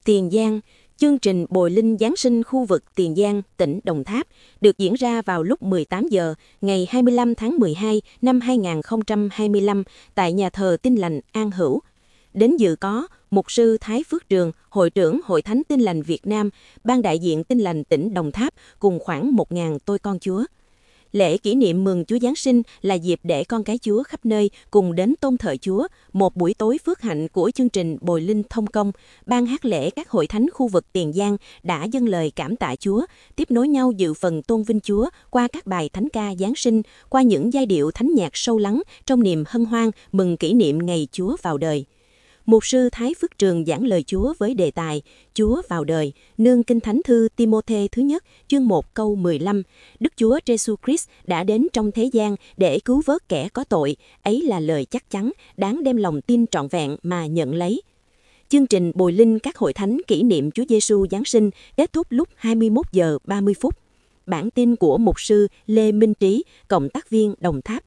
Tiền Giang, chương trình Bồi Linh Giáng sinh khu vực Tiền Giang, tỉnh Đồng Tháp được diễn ra vào lúc 18 giờ ngày 25 tháng 12 năm 2025 tại nhà thờ Tin Lành An Hữu. Đến dự có Mục sư Thái Phước Trường, Hội trưởng Hội Thánh Tin Lành Việt Nam, Ban đại diện Tin Lành tỉnh Đồng Tháp cùng khoảng 1.000 tôi con Chúa. Lễ kỷ niệm mừng Chúa Giáng sinh là dịp để con cái Chúa khắp nơi cùng đến tôn thờ Chúa, một buổi tối phước hạnh của chương trình Bồi Linh Thông Công. Ban hát lễ các hội thánh khu vực Tiền Giang đã dâng lời cảm tạ Chúa, tiếp nối nhau dự phần tôn vinh Chúa qua các bài thánh ca Giáng sinh, qua những giai điệu thánh nhạc sâu lắng trong niềm hân hoan mừng kỷ niệm ngày Chúa vào đời. Mục sư Thái Phước Trường giảng lời Chúa với đề tài Chúa vào đời, nương Kinh Thánh thư Ti-mô-thê thứ nhất, chương 1 câu 15. Đức Chúa Giêsu Christ đã đến trong thế gian để cứu vớt kẻ có tội, ấy là lời chắc chắn, đáng đem lòng tin trọn vẹn mà nhận lấy. Chương trình Bồi Linh các hội thánh kỷ niệm Chúa Giêsu Giáng sinh kết thúc lúc 21 giờ 30 phút. Bản tin của mục sư Lê Minh Trí, cộng tác viên Đồng Tháp.